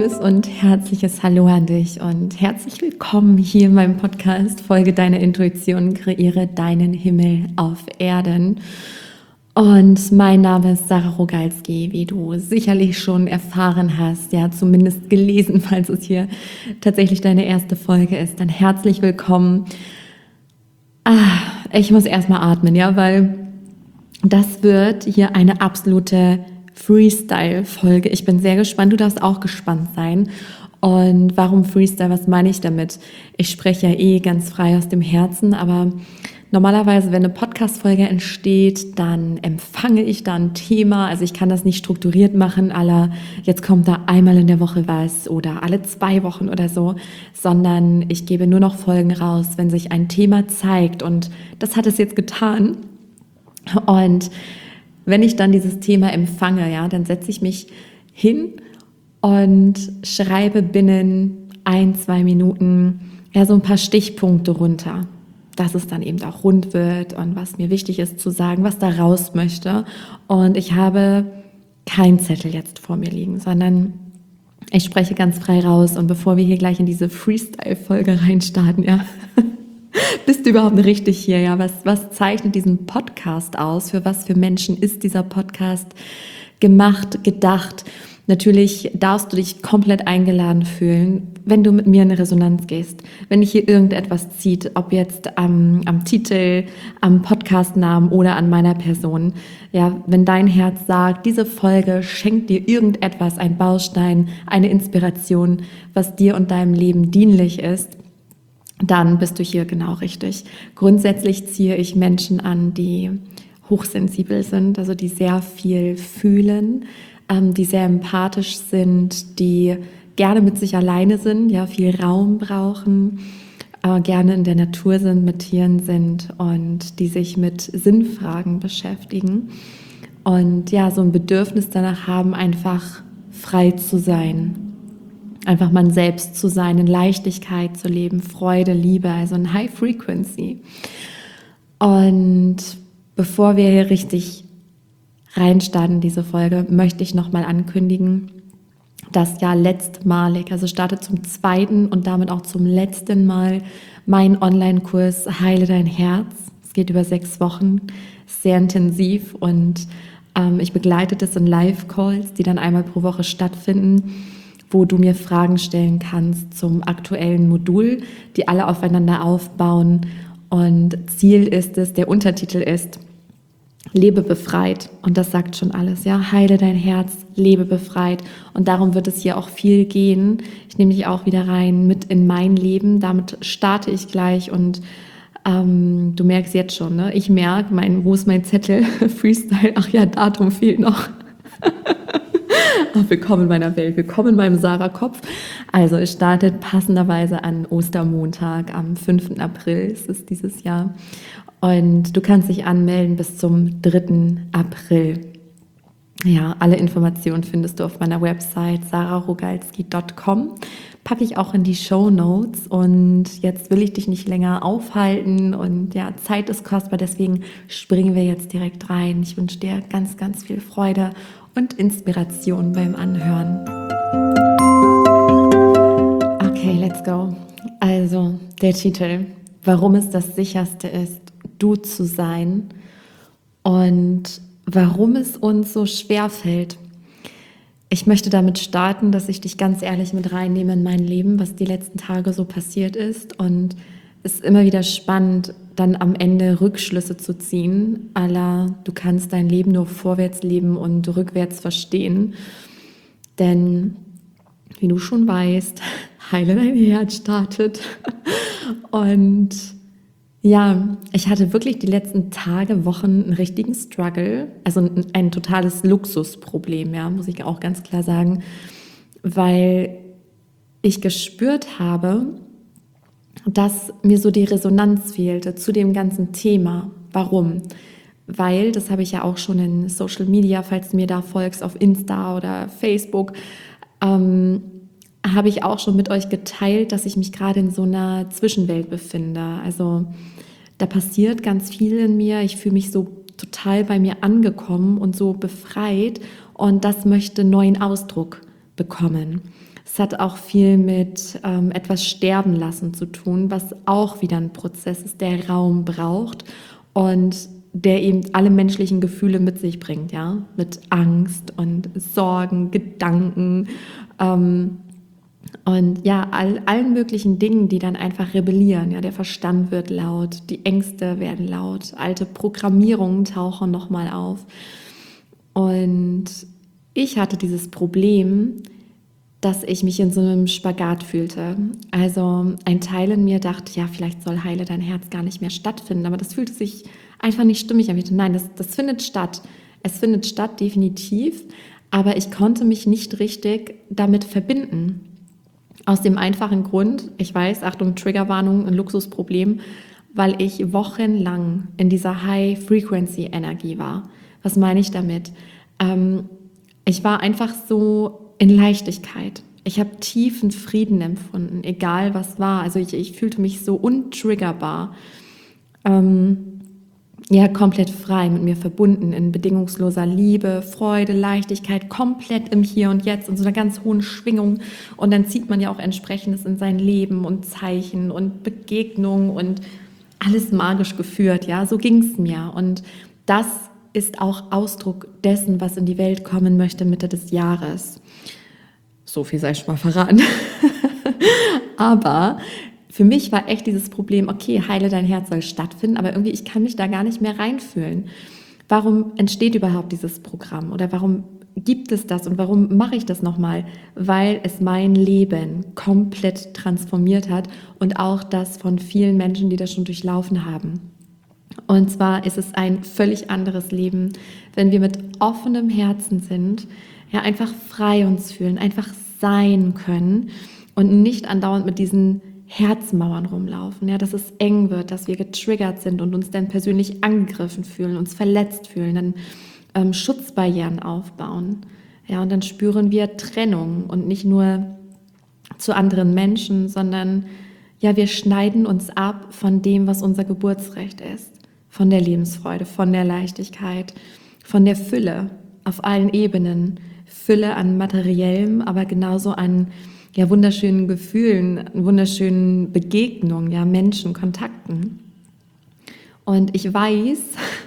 liebes und herzliches Hallo an dich und herzlich willkommen hier in meinem Podcast Folge deiner Intuition, kreiere deinen Himmel auf Erden. Und mein Name ist Sarah Rogalski, wie du sicherlich schon erfahren hast, ja zumindest gelesen, falls es hier tatsächlich deine erste Folge ist, dann herzlich willkommen. Ich muss erstmal atmen, ja, weil das wird hier eine absolute Freestyle-Folge. Ich bin sehr gespannt, du darfst auch gespannt sein. Und warum Freestyle, was meine ich damit? Ich spreche ja ganz frei aus dem Herzen, aber normalerweise, wenn eine Podcast-Folge entsteht, dann empfange ich da ein Thema. Also ich kann das nicht strukturiert machen, jetzt kommt da einmal in der Woche was oder alle 2 Wochen oder so, sondern ich gebe nur noch Folgen raus, wenn sich ein Thema zeigt. Und das hat es jetzt getan. Und wenn ich dann dieses Thema empfange, ja, dann setze ich mich hin und schreibe binnen 1-2 Minuten ja so ein paar Stichpunkte runter, dass es dann eben auch rund wird und was mir wichtig ist zu sagen, was da raus möchte. Und ich habe keinen Zettel jetzt vor mir liegen, sondern ich spreche ganz frei raus. Und bevor wir hier gleich in diese Freestyle-Folge reinstarten, ja, bist du überhaupt richtig hier? Ja, was zeichnet diesen Podcast aus? Für was für Menschen ist dieser Podcast gemacht, gedacht? Natürlich darfst du dich komplett eingeladen fühlen, wenn du mit mir in eine Resonanz gehst. Wenn dich hier irgendetwas zieht, ob jetzt am Titel, am Podcastnamen oder an meiner Person. Ja, wenn dein Herz sagt, diese Folge schenkt dir irgendetwas, ein Baustein, eine Inspiration, was dir und deinem Leben dienlich ist, dann bist du hier genau richtig. Grundsätzlich ziehe ich Menschen an, die hochsensibel sind, also die sehr viel fühlen, die sehr empathisch sind, die gerne mit sich alleine sind, ja, viel Raum brauchen, gerne in der Natur sind, mit Tieren sind und die sich mit Sinnfragen beschäftigen und ja, so ein Bedürfnis danach haben, einfach frei zu sein. Einfach man selbst zu sein, in Leichtigkeit zu leben, Freude, Liebe, also ein High Frequency. Und bevor wir hier richtig reinstarten in diese Folge, möchte ich nochmal ankündigen, dass ja letztmalig, also startet zum 2. und damit auch zum letzten Mal mein Online-Kurs Heile dein Herz. Es geht über 6 Wochen, sehr intensiv und ich begleite das in Live-Calls, die dann einmal pro Woche stattfinden, wo du mir Fragen stellen kannst zum aktuellen Modul, die alle aufeinander aufbauen. Und Ziel ist es, der Untertitel ist, lebe befreit. Und das sagt schon alles, ja, heile dein Herz, lebe befreit. Und darum wird es hier auch viel gehen. Ich nehme dich auch wieder rein mit in mein Leben. Damit starte ich gleich und du merkst jetzt schon, ne? Ich merke, wo ist mein Zettel? Freestyle, ach ja, Datum fehlt noch. Willkommen in meiner Welt, willkommen in meinem Sarah-Kopf. Also es startet passenderweise an Ostermontag, am 5. April ist es dieses Jahr. Und du kannst dich anmelden bis zum 3. April. Ja, alle Informationen findest du auf meiner Website sarahrogalski.com. Packe ich auch in die Shownotes. Und jetzt will ich dich nicht länger aufhalten. Und ja, Zeit ist kostbar, deswegen springen wir jetzt direkt rein. Ich wünsche dir ganz, ganz viel Freude und Inspiration beim Anhören. Okay, let's go. Also, der Titel, warum es das Sicherste ist, du zu sein und warum es uns so schwer fällt. Ich möchte damit starten, dass ich dich ganz ehrlich mit reinnehme in mein Leben, was die letzten Tage so passiert ist. Und es ist immer wieder spannend, dann am Ende Rückschlüsse zu ziehen, à la, du kannst dein Leben nur vorwärts leben und rückwärts verstehen. Denn, wie du schon weißt, Heile dein Herz startet. Und ja, ich hatte wirklich die letzten Tage, Wochen einen richtigen Struggle, also ein totales Luxusproblem, ja, muss ich auch ganz klar sagen, weil ich gespürt habe, dass mir so die Resonanz fehlte zu dem ganzen Thema. Warum? Weil, das habe ich ja auch schon in Social Media, falls du mir da folgst, auf Insta oder Facebook, habe ich auch schon mit euch geteilt, dass ich mich gerade in so einer Zwischenwelt befinde. Also da passiert ganz viel in mir. Ich fühle mich so total bei mir angekommen und so befreit und das möchte neuen Ausdruck bekommen. Es hat auch viel mit etwas sterben lassen zu tun, was auch wieder ein Prozess ist, der Raum braucht und der eben alle menschlichen Gefühle mit sich bringt, ja, mit Angst und Sorgen, Gedanken, und ja, allen möglichen Dingen, die dann einfach rebellieren. Ja, der Verstand wird laut, die Ängste werden laut, alte Programmierungen tauchen nochmal auf. Und ich hatte dieses Problem, dass ich mich in so einem Spagat fühlte. Also ein Teil in mir dachte, ja, vielleicht soll Heile dein Herz gar nicht mehr stattfinden, aber das fühlte sich einfach nicht stimmig an. Nein, das findet statt. Es findet statt, definitiv, aber ich konnte mich nicht richtig damit verbinden. Aus dem einfachen Grund, ich weiß, Achtung, Triggerwarnung, ein Luxusproblem, weil ich wochenlang in dieser High-Frequency-Energie war. Was meine ich damit? Ich war einfach so in Leichtigkeit. Ich habe tiefen Frieden empfunden, egal was war. Also ich fühlte mich so untriggerbar. Ja, komplett frei, mit mir verbunden, in bedingungsloser Liebe, Freude, Leichtigkeit, komplett im Hier und Jetzt, in so einer ganz hohen Schwingung. Und dann zieht man ja auch Entsprechendes in sein Leben und Zeichen und Begegnungen und alles magisch geführt, ja, so ging es mir. Und das ist auch Ausdruck dessen, was in die Welt kommen möchte Mitte des Jahres. So viel sei schon mal verraten. Aber für mich war echt dieses Problem, okay, Heile dein Herz soll stattfinden, aber irgendwie ich kann mich da gar nicht mehr reinfühlen. Warum entsteht überhaupt dieses Programm oder warum gibt es das und warum mache ich das nochmal? Weil es mein Leben komplett transformiert hat und auch das von vielen Menschen, die das schon durchlaufen haben. Und zwar ist es ein völlig anderes Leben, wenn wir mit offenem Herzen sind, ja, einfach frei uns fühlen, einfach sein können und nicht andauernd mit diesen Herzmauern rumlaufen, ja, dass es eng wird, dass wir getriggert sind und uns dann persönlich angegriffen fühlen, uns verletzt fühlen, dann Schutzbarrieren aufbauen, ja, und dann spüren wir Trennung und nicht nur zu anderen Menschen, sondern ja, wir schneiden uns ab von dem, was unser Geburtsrecht ist, von der Lebensfreude, von der Leichtigkeit, von der Fülle auf allen Ebenen, Fülle an materiellem, aber genauso an ja, wunderschönen Gefühlen, wunderschönen Begegnungen, ja, Menschen, Kontakten. Und ich weiß,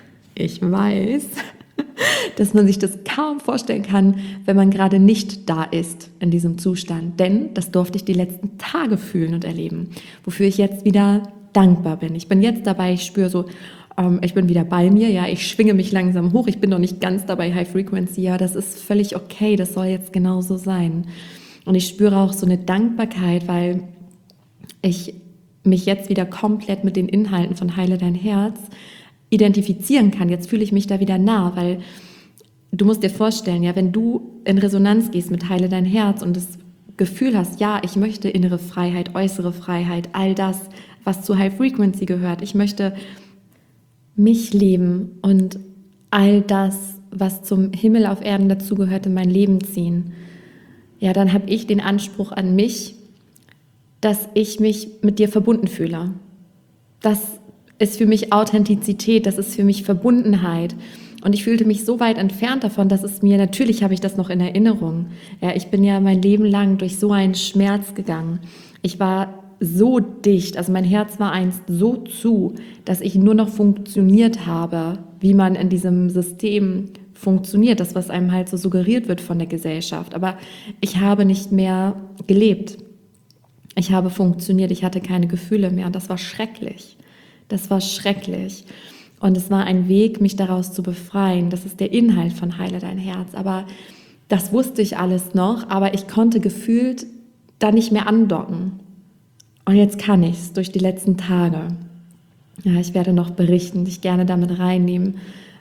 dass man sich das kaum vorstellen kann, wenn man gerade nicht da ist in diesem Zustand. Denn das durfte ich die letzten Tage fühlen und erleben, wofür ich jetzt wieder dankbar bin. Ich bin jetzt dabei, ich spüre so, ich bin wieder bei mir, ja, ich schwinge mich langsam hoch, ich bin noch nicht ganz dabei High Frequency, ja, das ist völlig okay, das soll jetzt genauso sein. Und ich spüre auch so eine Dankbarkeit, weil ich mich jetzt wieder komplett mit den Inhalten von Heile dein Herz identifizieren kann. Jetzt fühle ich mich da wieder nah, weil du musst dir vorstellen, ja, wenn du in Resonanz gehst mit Heile dein Herz und das Gefühl hast, ja, ich möchte innere Freiheit, äußere Freiheit, all das, was zu High Frequency gehört. Ich möchte mich leben und all das, was zum Himmel auf Erden dazugehört, in mein Leben ziehen. Ja, dann habe ich den Anspruch an mich, dass ich mich mit dir verbunden fühle. Das ist für mich Authentizität, das ist für mich Verbundenheit. Und ich fühlte mich so weit entfernt davon, dass es mir, natürlich habe ich das noch in Erinnerung. Ja, ich bin ja mein Leben lang durch so einen Schmerz gegangen. Ich war so dicht, also mein Herz war einst so zu, dass ich nur noch funktioniert habe, wie man in diesem System funktioniert, das, was einem halt so suggeriert wird von der Gesellschaft. Aber ich habe nicht mehr gelebt. Ich habe funktioniert, ich hatte keine Gefühle mehr und das war schrecklich. Das war schrecklich. Und es war ein Weg, mich daraus zu befreien. Das ist der Inhalt von Heile dein Herz. Aber das wusste ich alles noch, aber ich konnte gefühlt da nicht mehr andocken. Und jetzt kann ich es durch die letzten Tage. Ja, ich werde noch berichten, dich gerne damit reinnehmen.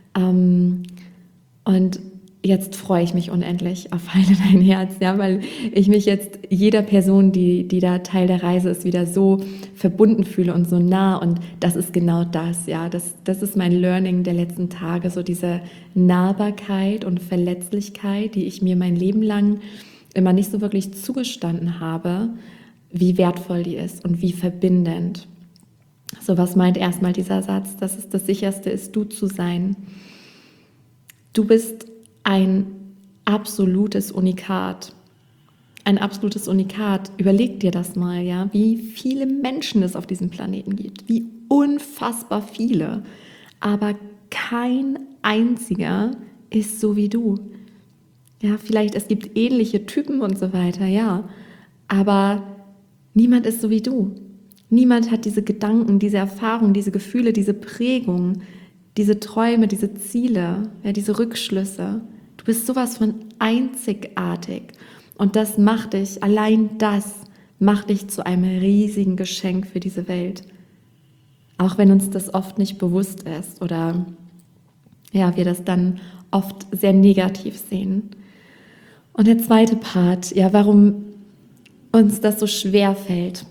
Und jetzt freue ich mich unendlich auf Heile dein Herz, ja, weil ich mich jetzt jeder Person, die da Teil der Reise ist, wieder so verbunden fühle und so nah. Und das ist genau das, ja. Das ist mein Learning der letzten Tage, so diese Nahbarkeit und Verletzlichkeit, die ich mir mein Leben lang immer nicht so wirklich zugestanden habe, wie wertvoll die ist und wie verbindend. So, was meint erstmal dieser Satz? Dass es das Sicherste ist, du zu sein. Du bist ein absolutes Unikat, ein absolutes Unikat. Überleg dir das mal, ja, wie viele Menschen es auf diesem Planeten gibt, wie unfassbar viele, aber kein einziger ist so wie du. Ja, vielleicht es gibt ähnliche Typen und so weiter, ja, aber niemand ist so wie du. Niemand hat diese Gedanken, diese Erfahrungen, diese Gefühle, diese Prägung, diese Träume, diese Ziele, ja, diese Rückschlüsse. Du bist sowas von einzigartig. Und das macht dich, allein das macht dich zu einem riesigen Geschenk für diese Welt. Auch wenn uns das oft nicht bewusst ist oder ja, wir das dann oft sehr negativ sehen. Und der zweite Part, ja, warum uns das so schwer fällt.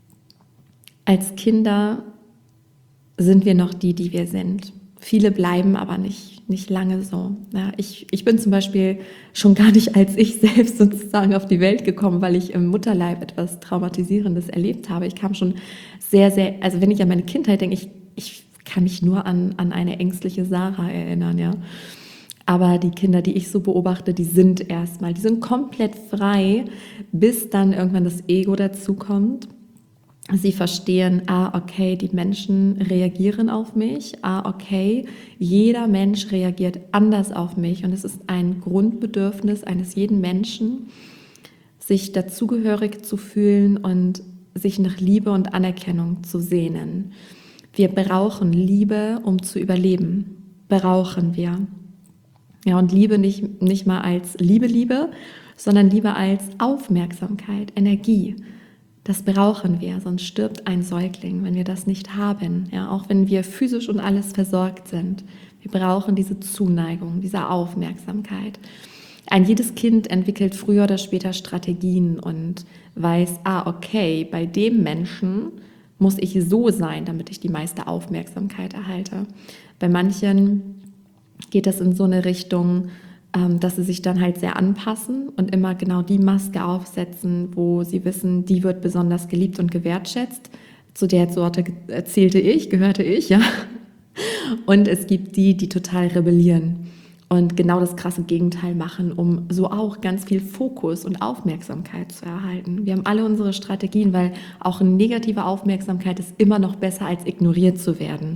Als Kinder sind wir noch die wir sind. Viele bleiben aber nicht lange so. Ja, ich bin zum Beispiel schon gar nicht als ich selbst sozusagen auf die Welt gekommen, weil ich im Mutterleib etwas Traumatisierendes erlebt habe. Ich kam schon sehr, also wenn ich an meine Kindheit denke, ich kann mich nur an eine ängstliche Sarah erinnern, ja. Aber die Kinder, die ich so beobachte, die sind komplett frei, bis dann irgendwann das Ego dazukommt. Sie verstehen, okay, die Menschen reagieren auf mich, okay, jeder Mensch reagiert anders auf mich und es ist ein Grundbedürfnis eines jeden Menschen, sich dazugehörig zu fühlen und sich nach Liebe und Anerkennung zu sehnen. Wir brauchen Liebe, um zu überleben. Brauchen wir. Ja, und Liebe nicht mal als Liebe, sondern Liebe als Aufmerksamkeit, Energie. Das brauchen wir, sonst stirbt ein Säugling, wenn wir das nicht haben. Ja, auch wenn wir physisch und alles versorgt sind. Wir brauchen diese Zuneigung, diese Aufmerksamkeit. Ein jedes Kind entwickelt früher oder später Strategien und weiß, okay, bei dem Menschen muss ich so sein, damit ich die meiste Aufmerksamkeit erhalte. Bei manchen geht das in so eine Richtung, dass sie sich dann halt sehr anpassen und immer genau die Maske aufsetzen, wo sie wissen, die wird besonders geliebt und gewertschätzt. Zu der Sorte gehörte ich, ja. Und es gibt die total rebellieren und genau das krasse Gegenteil machen, um so auch ganz viel Fokus und Aufmerksamkeit zu erhalten. Wir haben alle unsere Strategien, weil auch eine negative Aufmerksamkeit ist immer noch besser, als ignoriert zu werden.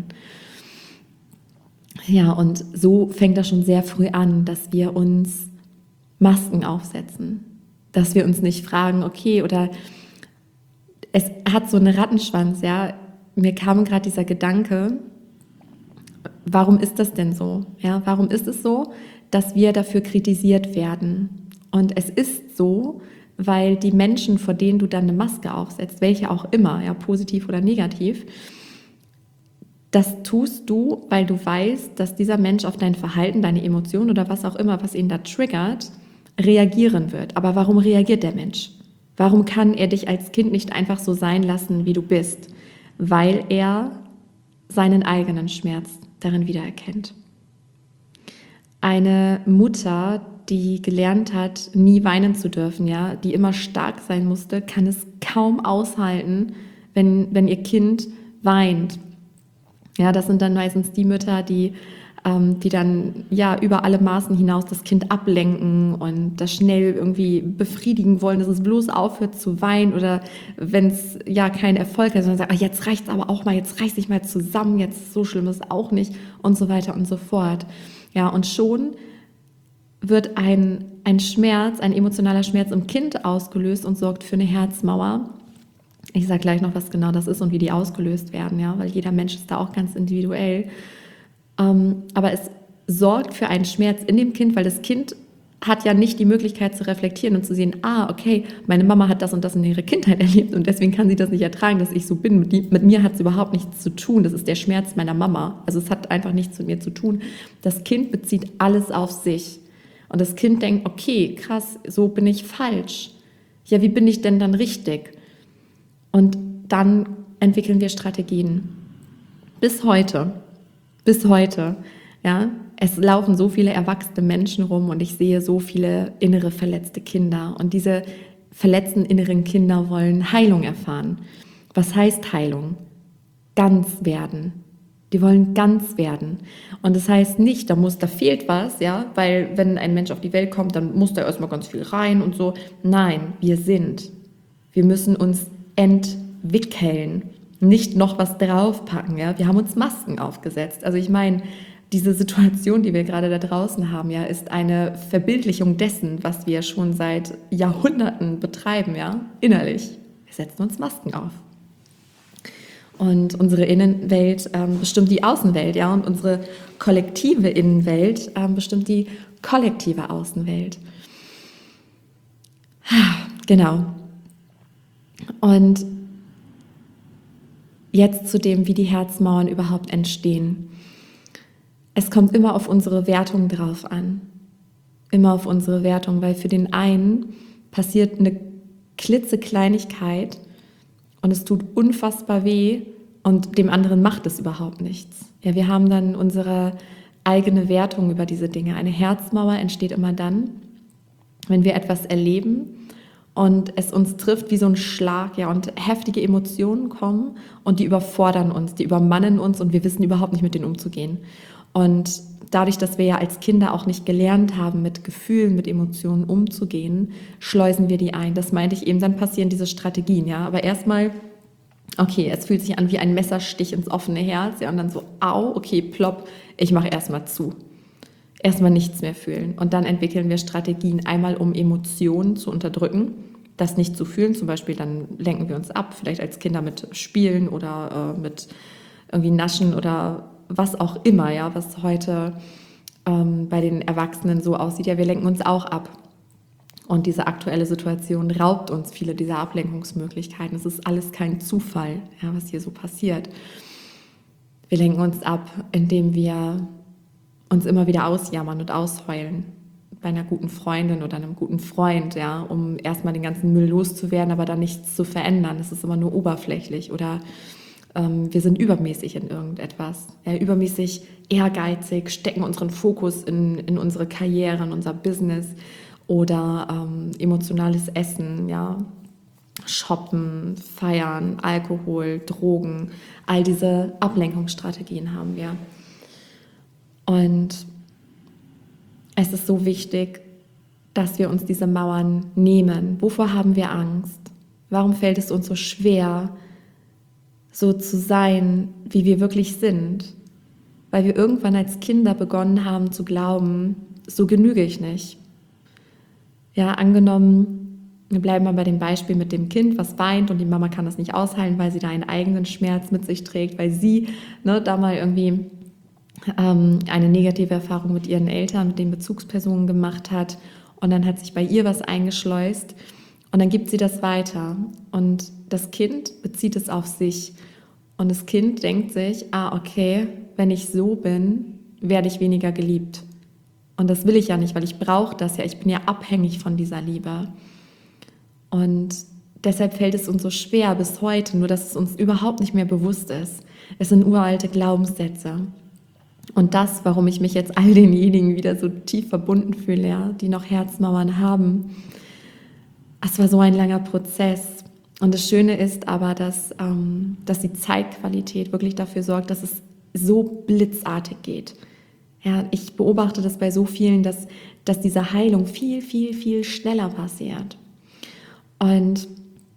Ja, und so fängt das schon sehr früh an, dass wir uns Masken aufsetzen, dass wir uns nicht fragen, okay, oder es hat so einen Rattenschwanz, ja. Mir kam gerade dieser Gedanke, warum ist das denn so? Ja, warum ist es so, dass wir dafür kritisiert werden? Und es ist so, weil die Menschen, vor denen du dann eine Maske aufsetzt, welche auch immer, ja, positiv oder negativ, das tust du, weil du weißt, dass dieser Mensch auf dein Verhalten, deine Emotionen oder was auch immer, was ihn da triggert, reagieren wird. Aber warum reagiert der Mensch? Warum kann er dich als Kind nicht einfach so sein lassen, wie du bist? Weil er seinen eigenen Schmerz darin wiedererkennt. Eine Mutter, die gelernt hat, nie weinen zu dürfen, ja, die immer stark sein musste, kann es kaum aushalten, wenn ihr Kind weint. Ja, das sind dann meistens die Mütter, die dann ja über alle Maßen hinaus das Kind ablenken und das schnell irgendwie befriedigen wollen, dass es bloß aufhört zu weinen oder wenn es ja keinen Erfolg hat, sondern sagt, jetzt reicht's aber auch mal, jetzt reiß dich mal zusammen, jetzt so schlimm ist es auch nicht und so weiter und so fort. Ja, und schon wird ein Schmerz, ein emotionaler Schmerz im Kind ausgelöst und sorgt für eine Herzmauer. Ich sage gleich noch, was genau das ist und wie die ausgelöst werden, ja, weil jeder Mensch ist da auch ganz individuell. Aber es sorgt für einen Schmerz in dem Kind, weil das Kind hat ja nicht die Möglichkeit zu reflektieren und zu sehen, okay, meine Mama hat das und das in ihrer Kindheit erlebt und deswegen kann sie das nicht ertragen, dass ich so bin. Mit mir hat es überhaupt nichts zu tun. Das ist der Schmerz meiner Mama. Also es hat einfach nichts mit mir zu tun. Das Kind bezieht alles auf sich. Und das Kind denkt, okay, krass, so bin ich falsch. Ja, wie bin ich denn dann richtig? Und dann entwickeln wir Strategien. Bis heute, ja. Es laufen so viele erwachsene Menschen rum und ich sehe so viele innere verletzte Kinder. Und diese verletzten inneren Kinder wollen Heilung erfahren. Was heißt Heilung? Ganz werden. Die wollen ganz werden. Und das heißt nicht, da fehlt was, ja, weil wenn ein Mensch auf die Welt kommt, dann muss da erstmal ganz viel rein und so. Nein, wir sind. Wir müssen uns entwickeln, nicht noch was draufpacken, ja. Wir haben uns Masken aufgesetzt. Also ich meine, diese Situation, die wir gerade da draußen haben, ja, ist eine Verbildlichung dessen, was wir schon seit Jahrhunderten betreiben, ja, innerlich. Wir setzen uns Masken auf. Und unsere Innenwelt bestimmt die Außenwelt, ja, und unsere kollektive Innenwelt bestimmt die kollektive Außenwelt. Genau. Und jetzt zu dem, wie die Herzmauern überhaupt entstehen. Es kommt immer auf unsere Wertung drauf an. Immer auf unsere Wertung, weil für den einen passiert eine klitzekleinigkeit und es tut unfassbar weh und dem anderen macht es überhaupt nichts. Ja, wir haben dann unsere eigene Wertung über diese Dinge. Eine Herzmauer entsteht immer dann, wenn wir etwas erleben und es uns trifft wie so ein Schlag, ja, und heftige Emotionen kommen und die überfordern uns, die übermannen uns und wir wissen überhaupt nicht, mit denen umzugehen. Und dadurch, dass wir ja als Kinder auch nicht gelernt haben, mit Gefühlen, mit Emotionen umzugehen, schleusen wir die ein. Das meinte ich eben, dann passieren diese Strategien, ja. Aber erstmal, okay, es fühlt sich an wie ein Messerstich ins offene Herz, ja, und dann so, au, okay, plopp, ich mache erstmal zu. Erstmal nichts mehr fühlen. Und dann entwickeln wir Strategien, einmal um Emotionen zu unterdrücken, das nicht zu fühlen. Zum Beispiel dann lenken wir uns ab, vielleicht als Kinder mit Spielen oder mit irgendwie Naschen oder was auch immer, ja, was heute bei den Erwachsenen so aussieht. Ja, wir lenken uns auch ab. Und diese aktuelle Situation raubt uns viele dieser Ablenkungsmöglichkeiten. Es ist alles kein Zufall, ja, was hier so passiert. Wir lenken uns ab, indem wir uns immer wieder ausjammern und ausheulen. Bei einer guten Freundin oder einem guten Freund, ja, um erstmal den ganzen Müll loszuwerden, aber dann nichts zu verändern. Es ist immer nur oberflächlich. Oder wir sind übermäßig in irgendetwas, ja, übermäßig ehrgeizig, stecken unseren Fokus in unsere Karriere, in unser Business oder emotionales Essen, ja, Shoppen, Feiern, Alkohol, Drogen, all diese Ablenkungsstrategien haben wir. Und es ist so wichtig, dass wir uns diese Mauern nehmen. Wovor haben wir Angst? Warum fällt es uns so schwer, so zu sein, wie wir wirklich sind? Weil wir irgendwann als Kinder begonnen haben zu glauben, so genüge ich nicht. Ja, angenommen, wir bleiben mal bei dem Beispiel mit dem Kind, was weint und die Mama kann das nicht aushalten, weil sie da einen eigenen Schmerz mit sich trägt, weil sie da mal irgendwie eine negative Erfahrung mit ihren Eltern, mit den Bezugspersonen gemacht hat und dann hat sich bei ihr was eingeschleust und dann gibt sie das weiter und das Kind bezieht es auf sich und das Kind denkt sich, okay, wenn ich so bin, werde ich weniger geliebt und das will ich ja nicht, weil ich brauche das ja, ich bin ja abhängig von dieser Liebe und deshalb fällt es uns so schwer bis heute, nur dass es uns überhaupt nicht mehr bewusst ist. Es sind uralte Glaubenssätze. Und das, warum ich mich jetzt all denjenigen wieder so tief verbunden fühle, ja, die noch Herzmauern haben, es war so ein langer Prozess. Und das Schöne ist aber, dass die Zeitqualität wirklich dafür sorgt, dass es so blitzartig geht. Ja, ich beobachte das bei so vielen, dass diese Heilung viel, viel, viel schneller passiert. Und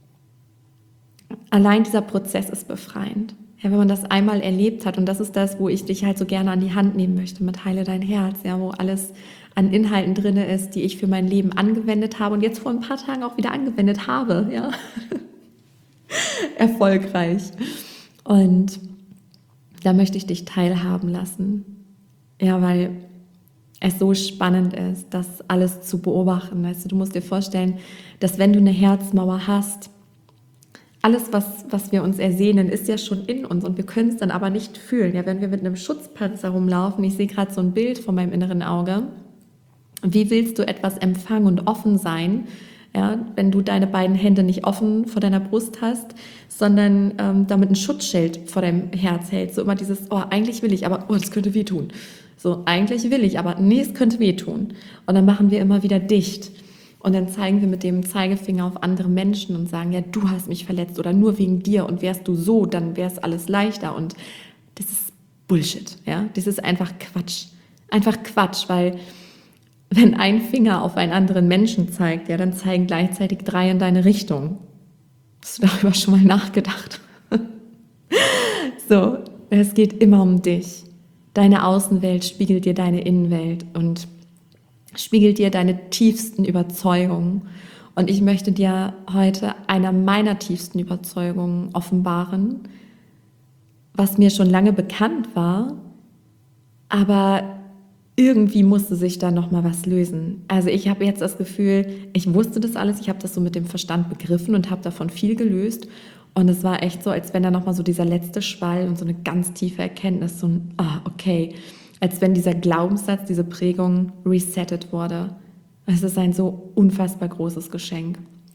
allein dieser Prozess ist befreiend. Ja, wenn man das einmal erlebt hat, und das ist das, wo ich dich halt so gerne an die Hand nehmen möchte mit Heile dein Herz, ja, wo alles an Inhalten drin ist, die ich für mein Leben angewendet habe und jetzt vor ein paar Tagen auch wieder angewendet habe, ja, erfolgreich. Und da möchte ich dich teilhaben lassen, ja, weil es so spannend ist, das alles zu beobachten. Weißt du musst dir vorstellen, dass wenn du eine Herzmauer hast, alles, was wir uns ersehnen, ist ja schon in uns und wir können es dann aber nicht fühlen. Ja, wenn wir mit einem Schutzpanzer rumlaufen, ich sehe gerade so ein Bild vor meinem inneren Auge, wie willst du etwas empfangen und offen sein, ja, wenn du deine beiden Hände nicht offen vor deiner Brust hast, sondern damit ein Schutzschild vor deinem Herz hältst. So immer dieses, eigentlich will ich, aber das könnte wehtun. So, eigentlich will ich, aber nee, es könnte wehtun. Und dann machen wir immer wieder dicht. Und dann zeigen wir mit dem Zeigefinger auf andere Menschen und sagen, ja, du hast mich verletzt oder nur wegen dir und wärst du so, dann wäre es alles leichter. Und das ist Bullshit, ja. Das ist einfach Quatsch. Einfach Quatsch, weil wenn ein Finger auf einen anderen Menschen zeigt, ja, dann zeigen gleichzeitig 3 in deine Richtung. Hast du darüber schon mal nachgedacht? So, es geht immer um dich. Deine Außenwelt spiegelt dir deine Innenwelt und spiegelt dir deine tiefsten Überzeugungen. Und ich möchte dir heute einer meiner tiefsten Überzeugungen offenbaren, was mir schon lange bekannt war, aber irgendwie musste sich da nochmal was lösen. Also ich habe jetzt das Gefühl, ich wusste das alles, ich habe das so mit dem Verstand begriffen und habe davon viel gelöst. Und es war echt so, als wenn da nochmal so dieser letzte Schwall und so eine ganz tiefe Erkenntnis, so ein, okay, als wenn dieser Glaubenssatz, diese Prägung resettet wurde. Es ist ein so unfassbar großes Geschenk.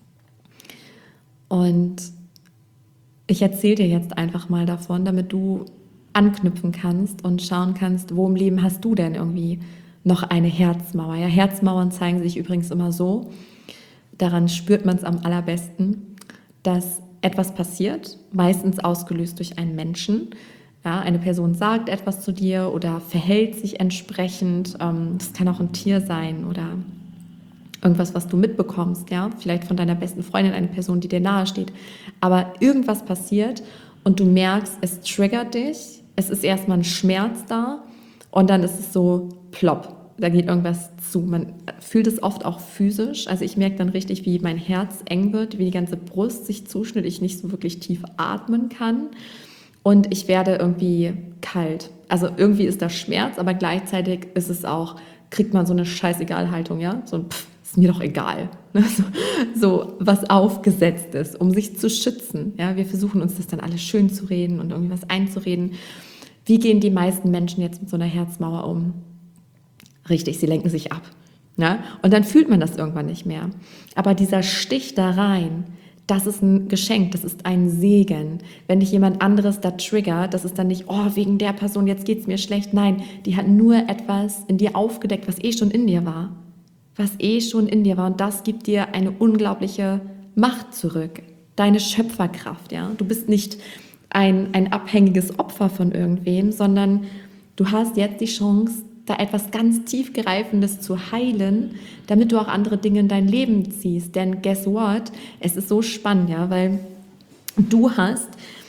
Und ich erzähle dir jetzt einfach mal davon, damit du anknüpfen kannst und schauen kannst, wo im Leben hast du denn irgendwie noch eine Herzmauer. Ja, Herzmauern zeigen sich übrigens immer so, daran spürt man es am allerbesten, dass etwas passiert, meistens ausgelöst durch einen Menschen. Ja, eine Person sagt etwas zu dir oder verhält sich entsprechend. Das kann auch ein Tier sein oder irgendwas, was du mitbekommst, ja, vielleicht von deiner besten Freundin, eine Person, die dir nahe steht. Aber irgendwas passiert und du merkst, es triggert dich. Es ist erstmal ein Schmerz da und dann ist es so plopp. Da geht irgendwas zu. Man fühlt es oft auch physisch. Also ich merke dann richtig, wie mein Herz eng wird, wie die ganze Brust sich zuschnürt, ich nicht so wirklich tief atmen kann und ich werde irgendwie kalt. Also irgendwie ist da Schmerz, aber gleichzeitig ist es auch, kriegt man so eine Scheißegal-Haltung, ja? So ein ist mir doch egal. So was aufgesetzt ist, um sich zu schützen. Ja? Wir versuchen uns das dann alles schön zu reden und irgendwie was einzureden. Wie gehen die meisten Menschen jetzt mit so einer Herzmauer um? Richtig, sie lenken sich ab. Ja? Und dann fühlt man das irgendwann nicht mehr. Aber dieser Stich da rein, das ist ein Geschenk, das ist ein Segen. Wenn dich jemand anderes da triggert, das ist dann nicht, oh, wegen der Person, jetzt geht's mir schlecht. Nein, die hat nur etwas in dir aufgedeckt, was schon in dir war. Schon in dir war. Und das gibt dir eine unglaubliche Macht zurück. Deine Schöpferkraft, ja. Du bist nicht ein abhängiges Opfer von irgendwem, sondern du hast jetzt die Chance, da etwas ganz tiefgreifendes zu heilen, damit du auch andere Dinge in dein Leben ziehst. Denn guess what? Es ist so spannend, ja, weil du hast,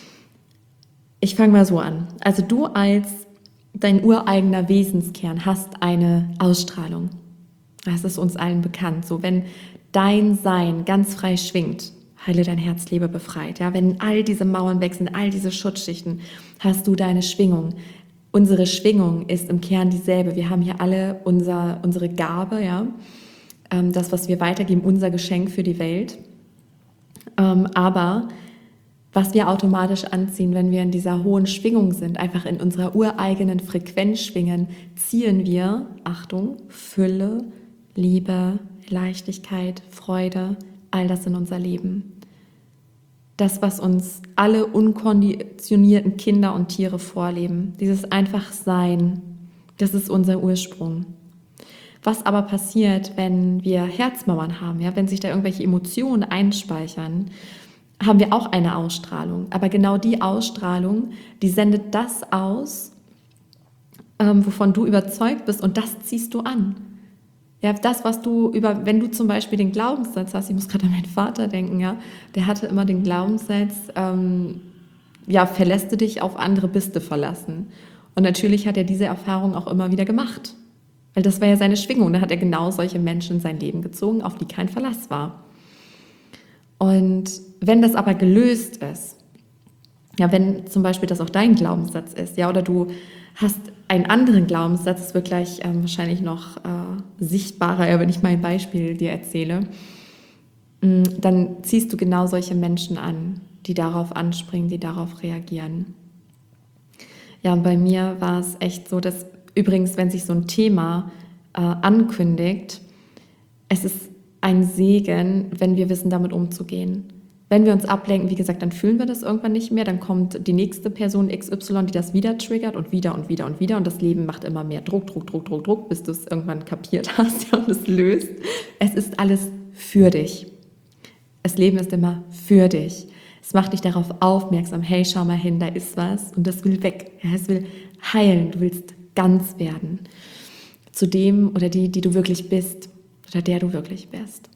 ich fange mal so an, also du als dein ureigener Wesenskern hast eine Ausstrahlung. Das ist uns allen bekannt. So, wenn dein Sein ganz frei schwingt, heile dein Herz, lebe befreit. Ja, wenn all diese Mauern weg sind, all diese Schutzschichten, hast du deine Schwingung. Unsere Schwingung ist im Kern dieselbe. Wir haben hier alle unsere Gabe, ja, das, was wir weitergeben, unser Geschenk für die Welt. Aber was wir automatisch anziehen, wenn wir in dieser hohen Schwingung sind, einfach in unserer ureigenen Frequenz schwingen, ziehen wir, Achtung, Fülle, Liebe, Leichtigkeit, Freude, all das in unser Leben. Das, was uns alle unkonditionierten Kinder und Tiere vorleben, dieses Einfachsein, das ist unser Ursprung. Was aber passiert, wenn wir Herzmauern haben, ja, wenn sich da irgendwelche Emotionen einspeichern, haben wir auch eine Ausstrahlung. Aber genau die Ausstrahlung, die sendet das aus, wovon du überzeugt bist, und das ziehst du an. Ja, das, was du wenn du zum Beispiel den Glaubenssatz hast, ich muss gerade an meinen Vater denken, ja, der hatte immer den Glaubenssatz, verlässt du dich auf andere, bist du verlassen. Und natürlich hat er diese Erfahrung auch immer wieder gemacht, weil das war ja seine Schwingung. Da hat er genau solche Menschen in sein Leben gezogen, auf die kein Verlass war. Und wenn das aber gelöst ist, ja, wenn zum Beispiel das auch dein Glaubenssatz ist, ja, oder du hast einen anderen Glaubenssatz, das wird gleich wahrscheinlich noch sichtbarer, ja, wenn ich mein Beispiel dir erzähle, dann ziehst du genau solche Menschen an, die darauf anspringen, die darauf reagieren. Ja, und bei mir war es echt so, dass übrigens, wenn sich so ein Thema ankündigt, es ist ein Segen, wenn wir wissen, damit umzugehen. Wenn wir uns ablenken, wie gesagt, dann fühlen wir das irgendwann nicht mehr, dann kommt die nächste Person XY, die das wieder triggert und wieder und wieder und wieder, und das Leben macht immer mehr Druck, bis du es irgendwann kapiert hast, ja, und es löst. Es ist alles für dich. Das Leben ist immer für dich. Es macht dich darauf aufmerksam, hey, schau mal hin, da ist was und das will weg. Ja, es will heilen, du willst ganz werden. Zu dem oder die du wirklich bist oder der du wirklich bist.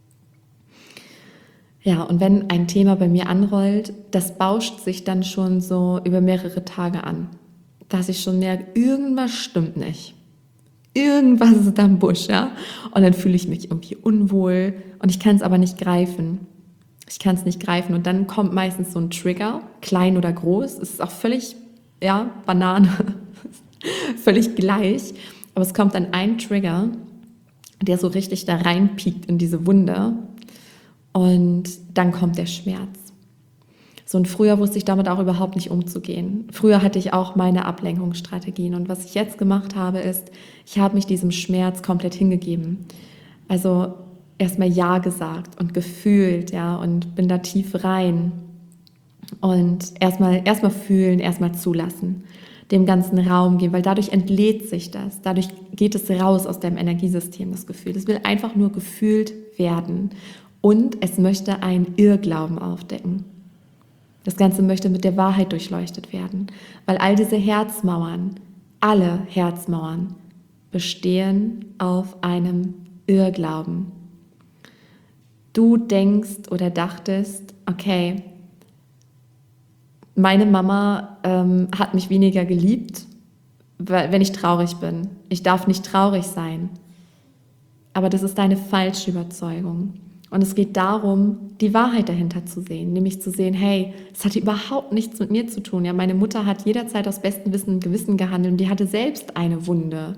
Ja, und wenn ein Thema bei mir anrollt, das bauscht sich dann schon so über mehrere Tage an. Dass ich schon merke, irgendwas stimmt nicht. Irgendwas ist am Busch, ja. Und dann fühle ich mich irgendwie unwohl und ich kann es aber nicht greifen. Ich kann es nicht greifen und dann kommt meistens so ein Trigger, klein oder groß. Es ist auch völlig, ja, Banane, völlig gleich. Aber es kommt dann ein Trigger, der so richtig da reinpiekt in diese Wunde und dann kommt der Schmerz. So, und früher wusste ich damit auch überhaupt nicht umzugehen. Früher hatte ich auch meine Ablenkungsstrategien und was ich jetzt gemacht habe, ist, ich habe mich diesem Schmerz komplett hingegeben. Also erstmal Ja gesagt und gefühlt, ja, und bin da tief rein und erstmal fühlen, erstmal zulassen, dem ganzen Raum geben, weil dadurch entlädt sich das, dadurch geht es raus aus deinem Energiesystem, das Gefühl. Es will einfach nur gefühlt werden und es möchte einen Irrglauben aufdecken. Das Ganze möchte mit der Wahrheit durchleuchtet werden, weil all diese Herzmauern, alle Herzmauern bestehen auf einem Irrglauben. Du denkst oder dachtest, okay, meine Mama hat mich weniger geliebt, wenn ich traurig bin. Ich darf nicht traurig sein. Aber das ist deine falsche Überzeugung. Und es geht darum, die Wahrheit dahinter zu sehen, nämlich zu sehen, hey, es hatte überhaupt nichts mit mir zu tun. Ja, meine Mutter hat jederzeit aus bestem Wissen und Gewissen gehandelt und die hatte selbst eine Wunde.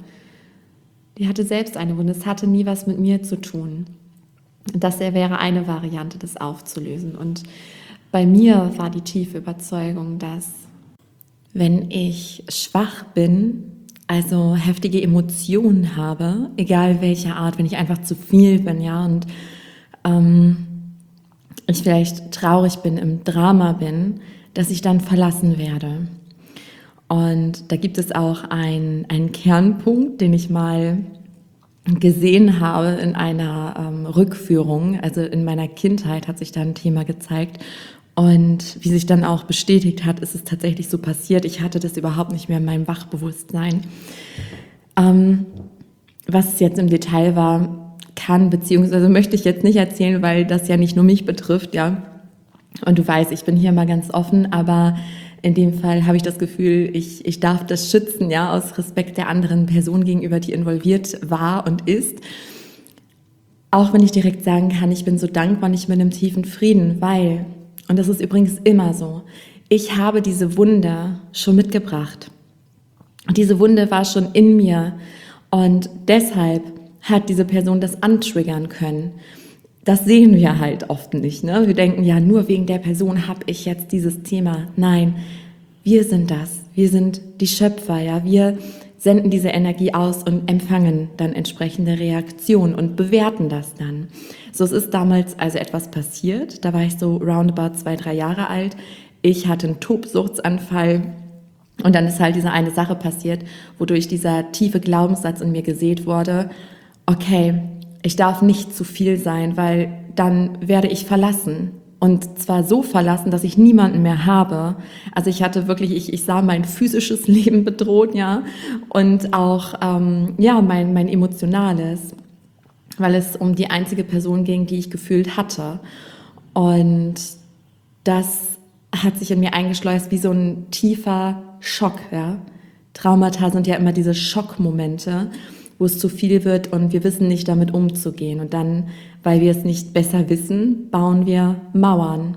Es hatte nie was mit mir zu tun. Das wäre eine Variante, das aufzulösen. Und bei mir war die tiefe Überzeugung, dass wenn ich schwach bin, also heftige Emotionen habe, egal welcher Art, wenn ich einfach zu viel bin, ja, und ich vielleicht traurig bin, im Drama bin, dass ich dann verlassen werde. Und da gibt es auch einen Kernpunkt, den ich mal gesehen habe in einer Rückführung. Also in meiner Kindheit hat sich da ein Thema gezeigt. Und wie sich dann auch bestätigt hat, ist es tatsächlich so passiert. Ich hatte das überhaupt nicht mehr in meinem Wachbewusstsein. Was es jetzt im Detail war, beziehungsweise möchte ich jetzt nicht erzählen, weil das ja nicht nur mich betrifft, ja. Und du weißt, ich bin hier mal ganz offen, aber in dem Fall habe ich das Gefühl, ich darf das schützen, ja, aus Respekt der anderen Person gegenüber, die involviert war und ist. Auch wenn ich direkt sagen kann, ich bin so dankbar und ich bin im tiefen Frieden, weil, und das ist übrigens immer so, ich habe diese Wunde schon mitgebracht. Und diese Wunde war schon in mir und deshalb hat diese Person das antriggern können. Das sehen wir halt oft nicht. Ne? Wir denken, ja, nur wegen der Person habe ich jetzt dieses Thema. Nein, wir sind das. Wir sind die Schöpfer. Ja? Wir senden diese Energie aus und empfangen dann entsprechende Reaktionen und bewerten das dann. So, es ist damals also etwas passiert. Da war ich so roundabout 2-3 Jahre alt. Ich hatte einen Tobsuchtsanfall. Und dann ist halt diese eine Sache passiert, wodurch dieser tiefe Glaubenssatz in mir gesät wurde, okay, ich darf nicht zu viel sein, weil dann werde ich verlassen. Und zwar so verlassen, dass ich niemanden mehr habe. Also ich hatte wirklich, ich sah mein physisches Leben bedroht, ja, und auch mein emotionales, weil es um die einzige Person ging, die ich gefühlt hatte. Und das hat sich in mir eingeschleust wie so ein tiefer Schock, ja. Traumata sind ja immer diese Schockmomente, wo es zu viel wird und wir wissen nicht, damit umzugehen. Und dann, weil wir es nicht besser wissen, bauen wir Mauern.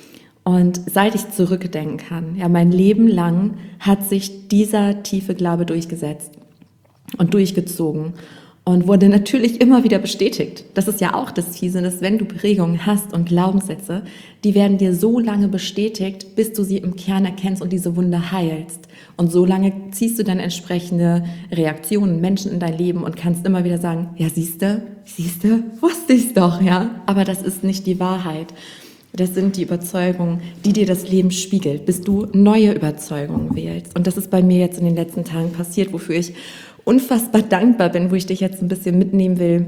Und seit ich zurückdenken kann, ja, mein Leben lang hat sich dieser tiefe Glaube durchgesetzt und durchgezogen und wurde natürlich immer wieder bestätigt. Das ist ja auch das Fiese, dass wenn du Prägungen hast und Glaubenssätze, die werden dir so lange bestätigt, bis du sie im Kern erkennst und diese Wunde heilst. Und so lange ziehst du dann entsprechende Reaktionen, Menschen in dein Leben und kannst immer wieder sagen, ja, siehste, wusste ich's doch, ja. Aber das ist nicht die Wahrheit. Das sind die Überzeugungen, die dir das Leben spiegelt, bis du neue Überzeugungen wählst. Und das ist bei mir jetzt in den letzten Tagen passiert, wofür ich unfassbar dankbar bin, wo ich dich jetzt ein bisschen mitnehmen will,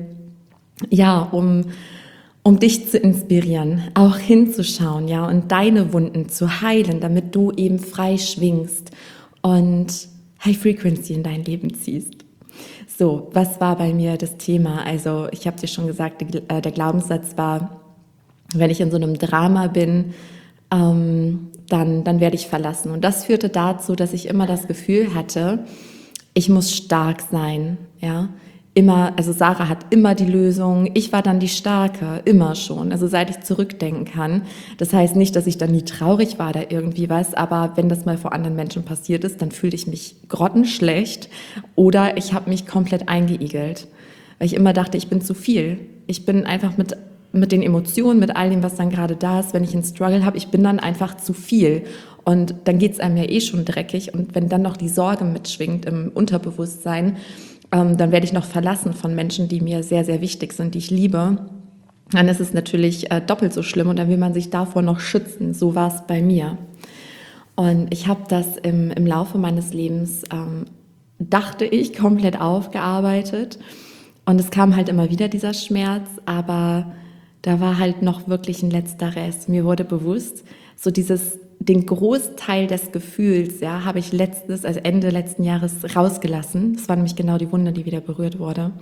ja, um dich zu inspirieren, auch hinzuschauen, ja, und deine Wunden zu heilen, damit du eben frei schwingst und High Frequency in dein Leben ziehst. So, was war bei mir das Thema? Also ich habe dir schon gesagt, der Glaubenssatz war, wenn ich in so einem Drama bin, dann werde ich verlassen. Und das führte dazu, dass ich immer das Gefühl hatte, ich muss stark sein, ja. Immer, also Sarah hat immer die Lösung, ich war dann die Starke, immer schon, also seit ich zurückdenken kann. Das heißt nicht, dass ich dann nie traurig war oder irgendwie was, aber wenn das mal vor anderen Menschen passiert ist, dann fühlte ich mich grottenschlecht oder ich habe mich komplett eingeigelt, weil ich immer dachte, ich bin zu viel. Ich bin einfach mit den Emotionen, mit all dem, was dann gerade da ist, wenn ich einen Struggle habe, ich bin dann einfach zu viel. Und dann geht's einem ja eh schon dreckig. Und wenn dann noch die Sorge mitschwingt im Unterbewusstsein, dann werde ich noch verlassen von Menschen, die mir sehr, sehr wichtig sind, die ich liebe. Dann ist es natürlich doppelt so schlimm und dann will man sich davor noch schützen. So war es bei mir. Und ich habe das im Laufe meines Lebens, dachte ich, komplett aufgearbeitet. Und es kam halt immer wieder dieser Schmerz, aber da war halt noch wirklich ein letzter Rest. Mir wurde bewusst, so den Großteil des Gefühls, ja, habe ich also Ende letzten Jahres rausgelassen. Das war nämlich genau die Wunde, die wieder berührt wurde.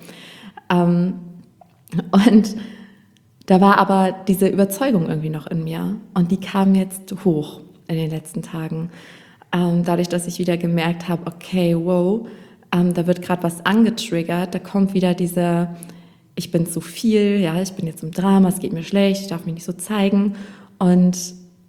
Und da war aber diese Überzeugung irgendwie noch in mir. Und die kam jetzt hoch in den letzten Tagen. Dadurch, dass ich wieder gemerkt habe, okay, wow, da wird gerade was angetriggert, da kommt wieder ich bin zu viel, ja, ich bin jetzt im Drama, es geht mir schlecht, ich darf mich nicht so zeigen. Und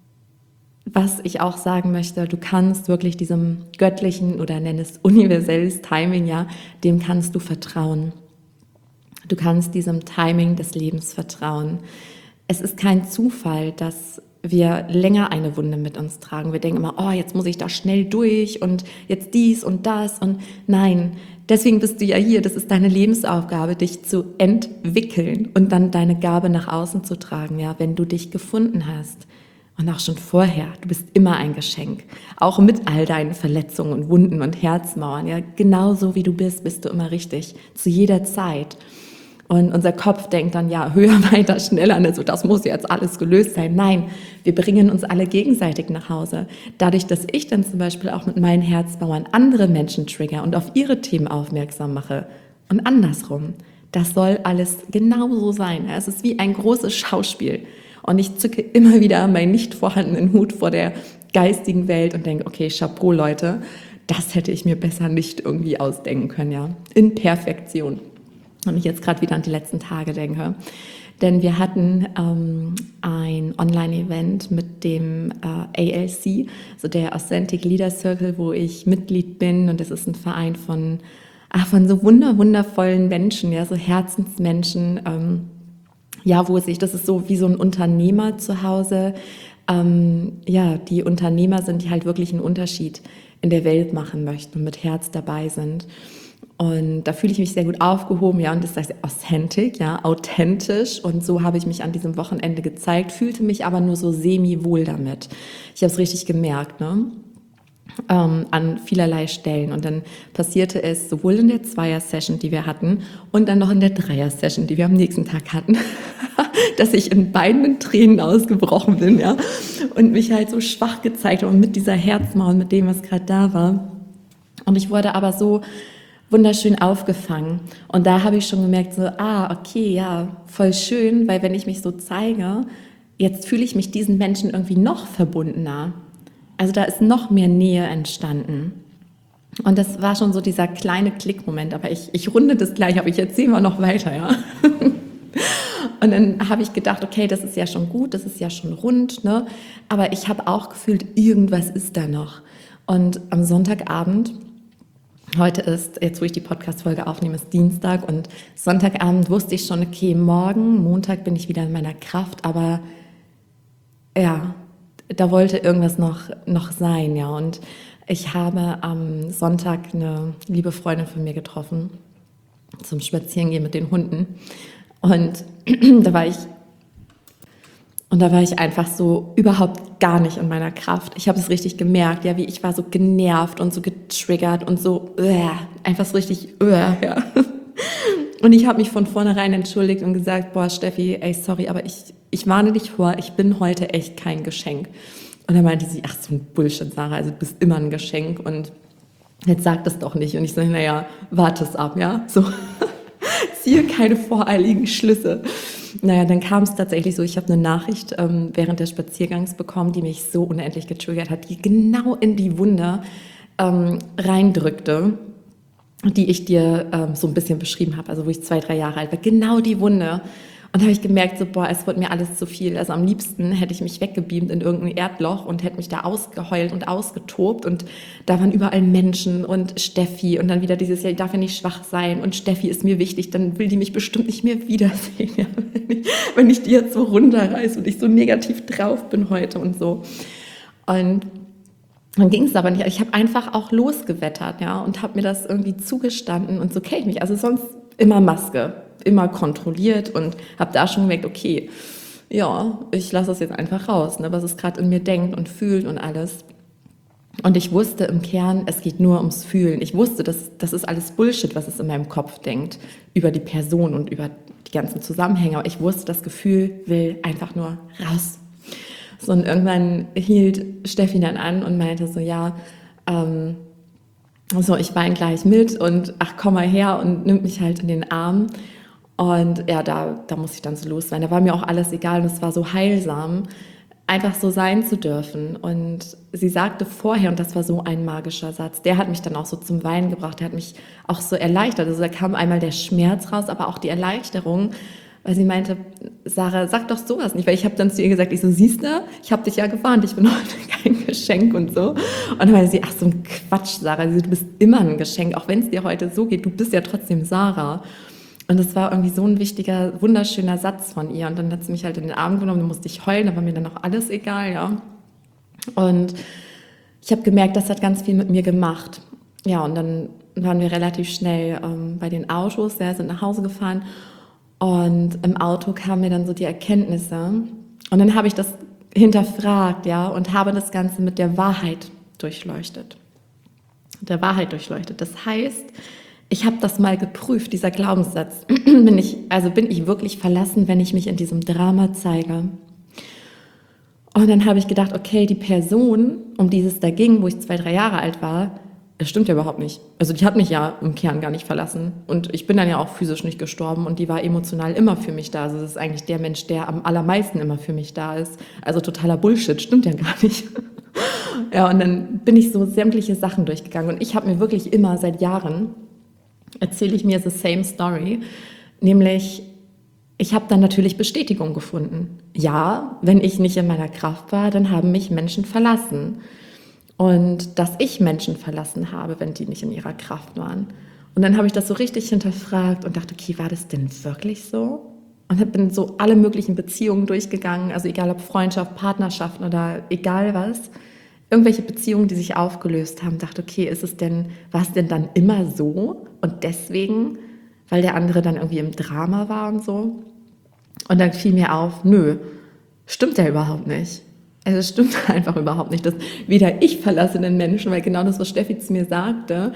was ich auch sagen möchte, du kannst wirklich diesem göttlichen oder nenn es universelles Timing, ja, dem kannst du vertrauen. Du kannst diesem Timing des Lebens vertrauen. Es ist kein Zufall, dass wir länger eine Wunde mit uns tragen. Wir denken immer, oh, jetzt muss ich da schnell durch und jetzt dies und das und nein. Deswegen bist du ja hier. Das ist deine Lebensaufgabe, dich zu entwickeln und dann deine Gabe nach außen zu tragen, ja, wenn du dich gefunden hast. Und auch schon vorher, du bist immer ein Geschenk. Auch mit all deinen Verletzungen und Wunden und Herzmauern. Ja, genauso wie du bist du immer richtig. Zu jeder Zeit. Und unser Kopf denkt dann, ja, höher, weiter, schneller. Also das muss jetzt alles gelöst sein. Nein, wir bringen uns alle gegenseitig nach Hause. Dadurch, dass ich dann zum Beispiel auch mit meinen Herzmauern andere Menschen trigger und auf ihre Themen aufmerksam mache. Und andersrum. Das soll alles genauso sein. Es ist wie ein großes Schauspiel. Und ich zücke immer wieder meinen nicht vorhandenen Hut vor der geistigen Welt und denke, okay, Chapeau, Leute, das hätte ich mir besser nicht irgendwie ausdenken können, ja, in Perfektion. Und ich jetzt gerade wieder an die letzten Tage denke. Denn wir hatten ein Online-Event mit dem ALC, so der Authentic Leader Circle, wo ich Mitglied bin. Und das ist ein Verein von so wundervollen Menschen, ja, so Herzensmenschen, ja, das ist so wie so ein Unternehmer zu Hause. Ja, die Unternehmer sind, die halt wirklich einen Unterschied in der Welt machen möchten und mit Herz dabei sind. Und da fühle ich mich sehr gut aufgehoben, ja, und das heißt authentic, ja, authentisch. Und so habe ich mich an diesem Wochenende gezeigt, fühlte mich aber nur so semi-wohl damit. Ich habe es richtig gemerkt, ne? An vielerlei Stellen. Und dann passierte es sowohl in der Zweier-Session, die wir hatten, und dann noch in der Dreier-Session, die wir am nächsten Tag hatten, dass ich in beiden in Tränen ausgebrochen bin, ja, und mich halt so schwach gezeigt habe und mit dieser Herzmauer, mit dem, was gerade da war. Und ich wurde aber so wunderschön aufgefangen. Und da habe ich schon gemerkt, so, okay, ja, voll schön, weil wenn ich mich so zeige, jetzt fühle ich mich diesen Menschen irgendwie noch verbundener. Also da ist noch mehr Nähe entstanden. Und das war schon so dieser kleine Klickmoment, aber ich runde das gleich, aber ich erzähle mal noch weiter, ja. Und dann habe ich gedacht, okay, das ist ja schon gut, das ist ja schon rund, ne? Aber ich habe auch gefühlt, irgendwas ist da noch. Und am Sonntagabend, heute ist, jetzt wo ich die Podcast-Folge aufnehme, ist Dienstag und Sonntagabend wusste ich schon, okay, Montag bin ich wieder in meiner Kraft, aber ja, da wollte irgendwas noch sein, ja. Und ich habe am Sonntag eine liebe Freundin von mir getroffen zum Spazierengehen mit den Hunden. Und da war ich einfach so überhaupt gar nicht in meiner Kraft. Ich habe es richtig gemerkt, ja, wie ich war so genervt und so getriggert und so einfach so richtig ja. Und ich habe mich von vornherein entschuldigt und gesagt, boah, Steffi, ey, sorry, aber ich warne dich vor, ich bin heute echt kein Geschenk. Und dann meinte sie, ach, so ein Bullshit, Sarah, also du bist immer ein Geschenk. Und jetzt sag das doch nicht. Und ich sage, naja, warte es ab, ja, so. Ziehe keine voreiligen Schlüsse. Naja, dann kam es tatsächlich so, ich habe eine Nachricht während des Spaziergangs bekommen, die mich so unendlich getriggert hat, die genau in die Wunde reindrückte, die ich dir so ein bisschen beschrieben habe, also wo ich 2, 3 Jahre alt war, genau die Wunde. Und da habe ich gemerkt, so, boah, es wurde mir alles zu viel. Also am liebsten hätte ich mich weggebeamt in irgendein Erdloch und hätte mich da ausgeheult und ausgetobt. Und da waren überall Menschen und Steffi und dann wieder dieses, ja, ich darf ja nicht schwach sein und Steffi ist mir wichtig, dann will die mich bestimmt nicht mehr wiedersehen, ja, wenn ich die jetzt so runterreiße und ich so negativ drauf bin heute und so. Und dann ging es aber nicht. Ich habe einfach auch losgewettert, ja, und habe mir das irgendwie zugestanden und so kenne ich mich. Also sonst immer Maske, immer kontrolliert und habe da schon gemerkt, okay, ja, ich lasse das jetzt einfach raus, ne, was es gerade in mir denkt und fühlt und alles. Und ich wusste im Kern, es geht nur ums Fühlen. Ich wusste, das ist alles Bullshit, was es in meinem Kopf denkt, über die Person und über die ganzen Zusammenhänge. Aber ich wusste, das Gefühl will einfach nur raus. So, und irgendwann hielt Steffi dann an und meinte so, ja, so, ich weine gleich mit und ach, komm mal her und nimmt mich halt in den Arm. Und ja, da musste ich dann so losweinen. Da war mir auch alles egal und es war so heilsam, einfach so sein zu dürfen. Und sie sagte vorher, und das war so ein magischer Satz, der hat mich dann auch so zum Weinen gebracht, der hat mich auch so erleichtert. Also da kam einmal der Schmerz raus, aber auch die Erleichterung, weil sie meinte, Sarah, sag doch sowas nicht, weil ich habe dann zu ihr gesagt, ich so, siehst du, ich habe dich ja gewarnt, ich bin heute kein Geschenk und so. Und dann meinte sie, ach so ein Quatsch, Sarah, du bist immer ein Geschenk, auch wenn es dir heute so geht, du bist ja trotzdem Sarah. Und das war irgendwie so ein wichtiger, wunderschöner Satz von ihr. Und dann hat sie mich halt in den Arm genommen, dann musste ich heulen, da war mir dann auch alles egal, ja. Und ich habe gemerkt, das hat ganz viel mit mir gemacht. Ja, und dann waren wir relativ schnell bei den Autos, ja, sind nach Hause gefahren. Und im Auto kamen mir dann so die Erkenntnisse. Und dann habe ich das hinterfragt, ja, und habe das Ganze mit der Wahrheit durchleuchtet. Der Wahrheit durchleuchtet. Das heißt, ich habe das mal geprüft, dieser Glaubenssatz. Bin ich wirklich verlassen, wenn ich mich in diesem Drama zeige? Und dann habe ich gedacht, okay, die Person, um die es da ging, wo ich 2, 3 Jahre alt war, das stimmt ja überhaupt nicht. Also die hat mich ja im Kern gar nicht verlassen. Und ich bin dann ja auch physisch nicht gestorben und die war emotional immer für mich da. Also das ist eigentlich der Mensch, der am allermeisten immer für mich da ist. Also totaler Bullshit, stimmt ja gar nicht. Ja, und dann bin ich so sämtliche Sachen durchgegangen. Und ich habe mir wirklich immer seit Jahren, erzähle ich mir the same story, nämlich ich habe dann natürlich Bestätigung gefunden. Ja, wenn ich nicht in meiner Kraft war, dann haben mich Menschen verlassen. Und dass ich Menschen verlassen habe, wenn die nicht in ihrer Kraft waren. Und dann habe ich das so richtig hinterfragt und dachte, okay, war das denn wirklich so? Und bin so alle möglichen Beziehungen durchgegangen, also egal ob Freundschaft, Partnerschaften oder egal was, irgendwelche Beziehungen, die sich aufgelöst haben, dachte, okay, war es denn dann immer so? Und deswegen, weil der andere dann irgendwie im Drama war und so. Und dann fiel mir auf, nö, stimmt ja überhaupt nicht. Also es stimmt einfach überhaupt nicht, dass weder ich verlasse den Menschen, weil genau das, was Steffi zu mir sagte,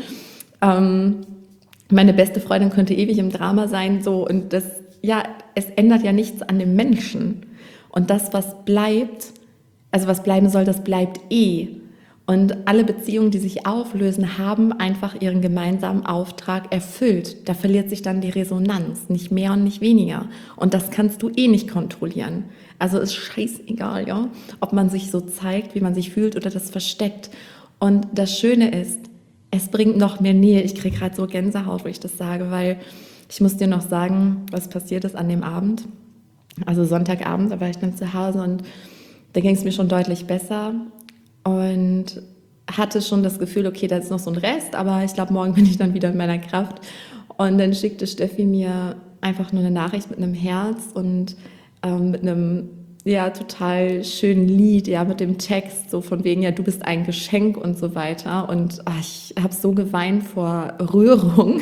meine beste Freundin könnte ewig im Drama sein, so, und das, ja, es ändert ja nichts an dem Menschen. Und das, was bleibt, also was bleiben soll, das bleibt eh. Und alle Beziehungen, die sich auflösen, haben einfach ihren gemeinsamen Auftrag erfüllt. Da verliert sich dann die Resonanz, nicht mehr und nicht weniger. Und das kannst du eh nicht kontrollieren. Also ist scheißegal, ja, ob man sich so zeigt, wie man sich fühlt oder das versteckt. Und das Schöne ist, es bringt noch mehr Nähe. Ich kriege gerade so Gänsehaut, wo ich das sage, weil ich muss dir noch sagen, was passiert ist an dem Abend. Also Sonntagabend, da war ich dann zu Hause und da ging es mir schon deutlich besser und hatte schon das Gefühl, okay, da ist noch so ein Rest, aber ich glaube, morgen bin ich dann wieder in meiner Kraft. Und dann schickte Steffi mir einfach nur eine Nachricht mit einem Herz und mit einem, ja, total schönen Lied, ja, mit dem Text, so von wegen, ja, du bist ein Geschenk und so weiter. Und ich habe so geweint vor Rührung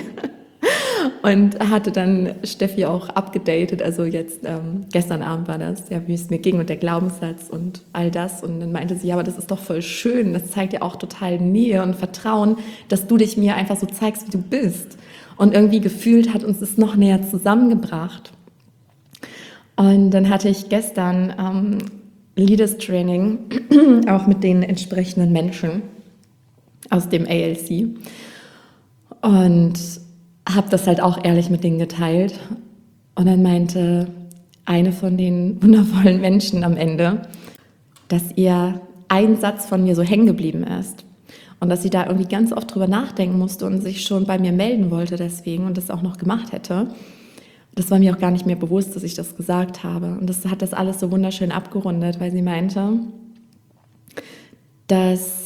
und hatte dann Steffi auch abgedatet, also jetzt, gestern Abend war das, ja, wie es mir ging und der Glaubenssatz und all das. Und dann meinte sie, ja, aber das ist doch voll schön, das zeigt ja auch total Nähe und Vertrauen, dass du dich mir einfach so zeigst, wie du bist. Und irgendwie gefühlt hat uns das noch näher zusammengebracht. Und dann hatte ich gestern Leaders Training, auch mit den entsprechenden Menschen. aus dem ALC und habe das halt auch ehrlich mit denen geteilt. Und dann meinte eine von den wundervollen Menschen am Ende, dass ihr ein Satz von mir so hängen geblieben ist und dass sie da irgendwie ganz oft drüber nachdenken musste und sich schon bei mir melden wollte deswegen und das auch noch gemacht hätte. Das war mir auch gar nicht mehr bewusst, dass ich das gesagt habe. Und das hat das alles so wunderschön abgerundet, weil sie meinte, dass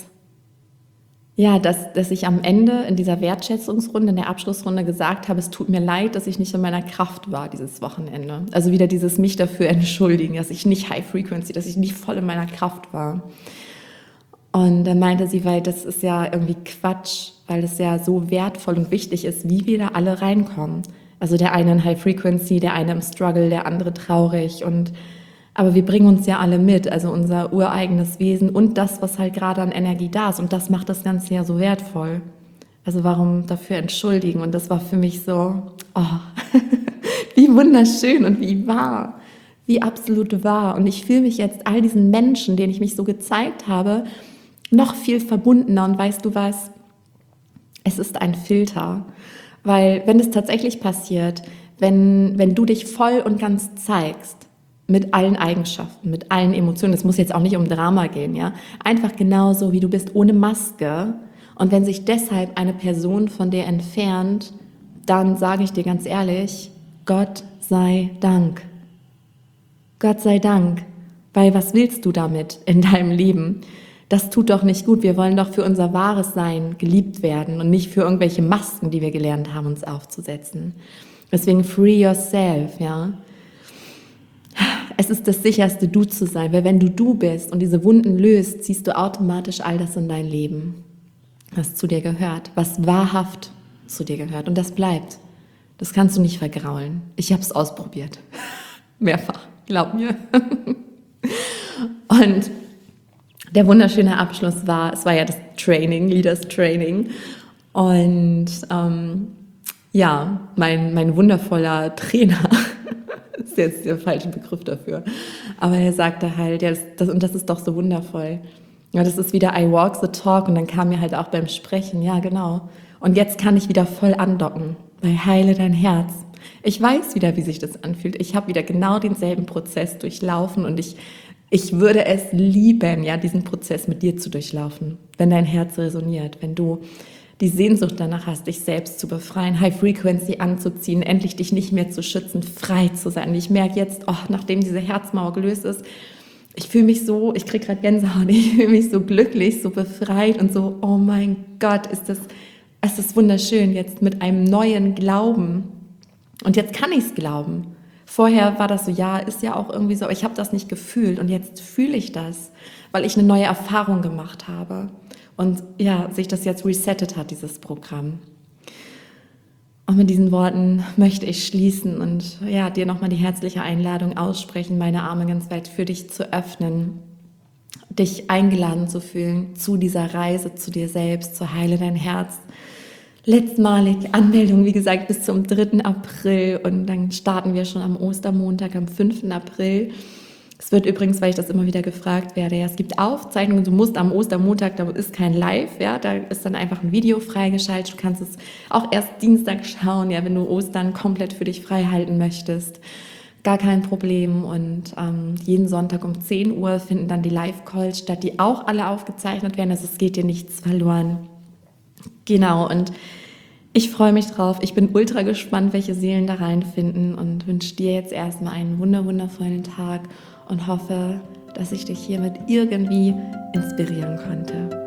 ich am Ende in dieser Wertschätzungsrunde, in der Abschlussrunde gesagt habe, es tut mir leid, dass ich nicht in meiner Kraft war dieses Wochenende. Also wieder dieses mich dafür entschuldigen, dass ich nicht High Frequency, dass ich nicht voll in meiner Kraft war. Und dann meinte sie, weil das ist ja irgendwie Quatsch, weil es ja so wertvoll und wichtig ist, wie wir da alle reinkommen. Also der eine in High Frequency, der eine im Struggle, der andere traurig aber wir bringen uns ja alle mit, also unser ureigenes Wesen und das, was halt gerade an Energie da ist. Und das macht das Ganze ja so wertvoll. Also warum dafür entschuldigen? Und das war für mich so, wie wunderschön und wie wahr, wie absolut wahr. Und ich fühle mich jetzt all diesen Menschen, denen ich mich so gezeigt habe, noch viel verbundener. Und weißt du was? Es ist ein Filter. Weil wenn es tatsächlich passiert, wenn du dich voll und ganz zeigst, mit allen Eigenschaften, mit allen Emotionen. Es muss jetzt auch nicht um Drama gehen, ja. Einfach genauso, wie du bist, ohne Maske. Und wenn sich deshalb eine Person von dir entfernt, dann sage ich dir ganz ehrlich, Gott sei Dank. Gott sei Dank. Weil was willst du damit in deinem Leben? Das tut doch nicht gut. Wir wollen doch für unser wahres Sein geliebt werden und nicht für irgendwelche Masken, die wir gelernt haben, uns aufzusetzen. Deswegen free yourself, ja. Es ist das sicherste, du zu sein, weil wenn du bist und diese Wunden löst, ziehst du automatisch all das in dein Leben, was zu dir gehört, was wahrhaft zu dir gehört. Und das bleibt. Das kannst du nicht vergraulen. Ich habe es ausprobiert. Mehrfach, glaub mir. Und der wunderschöne Abschluss war, es war ja das Training, Leaders Training. Und mein wundervoller Trainer, das ist jetzt der falsche Begriff dafür, aber er sagte halt, ja, das ist doch so wundervoll. Ja, das ist wieder I walk the talk und dann kam mir halt auch beim Sprechen, ja genau. Und jetzt kann ich wieder voll andocken, weil heile dein Herz. Ich weiß wieder, wie sich das anfühlt. Ich habe wieder genau denselben Prozess durchlaufen und ich würde es lieben, ja, diesen Prozess mit dir zu durchlaufen, wenn dein Herz resoniert, wenn du die Sehnsucht danach hast, dich selbst zu befreien, High Frequency anzuziehen, endlich dich nicht mehr zu schützen, frei zu sein. Und ich merke jetzt, nachdem diese Herzmauer gelöst ist, ich fühle mich so, ich kriege gerade Gänsehaut, ich fühle mich so glücklich, so befreit und so, oh mein Gott, es ist wunderschön, jetzt mit einem neuen Glauben. Und jetzt kann ich es glauben. Vorher war das so, ja, ist ja auch irgendwie so, aber ich habe das nicht gefühlt und jetzt fühle ich das, weil ich eine neue Erfahrung gemacht habe. Und ja, sich das jetzt resettet hat, dieses Programm. Und mit diesen Worten möchte ich schließen und ja, dir nochmal die herzliche Einladung aussprechen, meine Arme ganz weit für dich zu öffnen, dich eingeladen zu fühlen zu dieser Reise zu dir selbst, zu Heile dein Herz. Letztmalig Anmeldung, wie gesagt, bis zum 3. April und dann starten wir schon am Ostermontag, am 5. April. Es wird übrigens, weil ich das immer wieder gefragt werde, ja, es gibt Aufzeichnungen, du musst am Ostermontag, da ist kein Live, ja, da ist dann einfach ein Video freigeschaltet, du kannst es auch erst Dienstag schauen, ja, wenn du Ostern komplett für dich frei halten möchtest, gar kein Problem und jeden Sonntag um 10 Uhr finden dann die Live-Calls statt, die auch alle aufgezeichnet werden, also es geht dir nichts verloren. Genau, und ich freue mich drauf. Ich bin ultra gespannt, welche Seelen da reinfinden und wünsche dir jetzt erstmal einen wundervollen Tag und hoffe, dass ich dich hiermit irgendwie inspirieren konnte.